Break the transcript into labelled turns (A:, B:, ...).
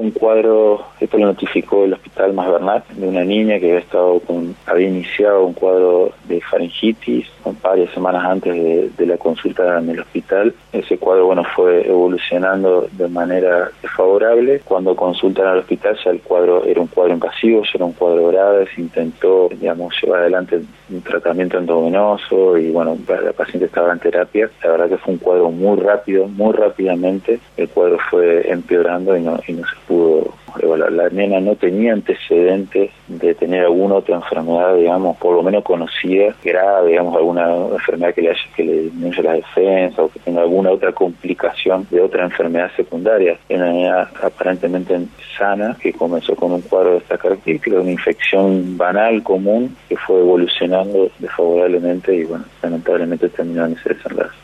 A: Un cuadro, esto lo notificó el Hospital Mas Bernat, de una niña que había iniciado un cuadro de faringitis varias semanas antes de la consulta en el hospital. Ese cuadro, fue evolucionando de manera desfavorable. Cuando consultan al hospital ya el cuadro era un cuadro invasivo, ya era un cuadro grave, se intentó, llevar adelante un tratamiento endovenoso y la paciente estaba en terapia. La verdad que fue un cuadro muy rápido, muy rápidamente el cuadro fue empeorando y no se pudo evaluar. La nena no tenía antecedentes de tener alguna otra enfermedad, por lo menos conocida, grave, alguna enfermedad que le disminuya la defensa o que tenga alguna otra complicación de otra enfermedad secundaria. Era una nena aparentemente sana que comenzó con un cuadro de esta característica, una infección banal común que fue evolucionando desfavorablemente y lamentablemente terminó en ese desenlace.